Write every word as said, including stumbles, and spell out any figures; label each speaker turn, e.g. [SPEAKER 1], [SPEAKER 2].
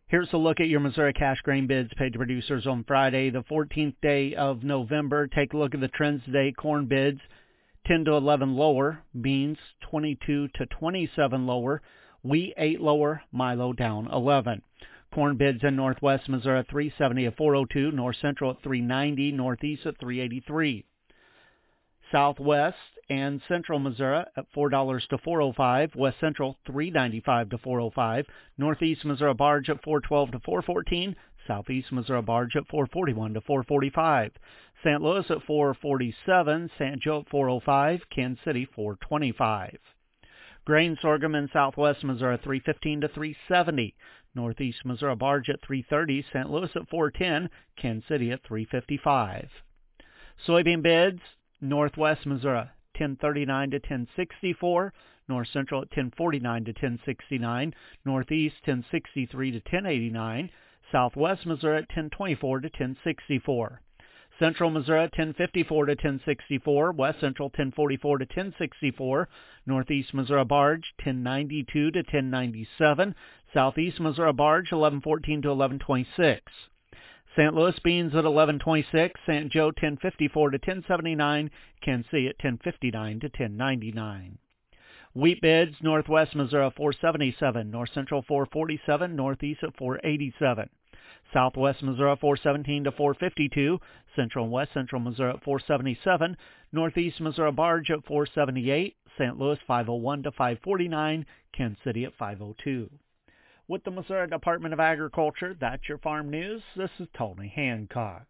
[SPEAKER 1] Here's a look at your Missouri cash grain bids paid to producers on Friday, the fourteenth day of November. Take a look at the trends today. Corn bids ten to eleven lower, beans twenty-two to twenty-seven lower, wheat eight lower, milo down eleven. Corn bids in Northwest Missouri three seventy at four oh two, North Central at three ninety, Northeast at three eighty-three. Southwest and Central Missouri at four dollars to four oh five, West Central three ninety-five to four oh five, Northeast Missouri barge at four twelve to four fourteen, Southeast Missouri barge at four forty-one to four forty-five, Saint Louis at four forty-seven, Saint Joe at four oh five, Kansas City four twenty-five. Grain sorghum in Southwest Missouri three fifteen to three seventy, Northeast Missouri barge at three thirty, Saint Louis at four ten, Kansas City at three fifty-five. Soybean bids, Northwest Missouri ten thirty-nine to ten sixty-four, North Central at ten forty-nine to ten sixty-nine, Northeast ten sixty-three to ten eighty-nine, Southwest Missouri at ten twenty-four to ten sixty-four. Central Missouri at ten fifty-four to ten sixty-four, West Central ten forty-four to ten sixty-four, Northeast Missouri barge ten ninety-two to ten ninety-seven, Southeast Missouri barge eleven fourteen to eleven twenty-six. Saint Louis beans at eleven twenty-six, Saint Joe ten fifty-four to ten seventy-nine, Kansas City at ten fifty-nine to ten ninety-nine. Wheat bids, Northwest Missouri four seventy-seven, North Central four forty-seven, Northeast at four eighty-seven. Southwest Missouri four seventeen to four fifty-two, Central and West Central Missouri at four seventy-seven, Northeast Missouri barge at four seventy-eight, Saint Louis five oh one to five forty-nine, Kansas City at five oh two. With the Missouri Department of Agriculture, that's your farm news. This is Tony Hancock.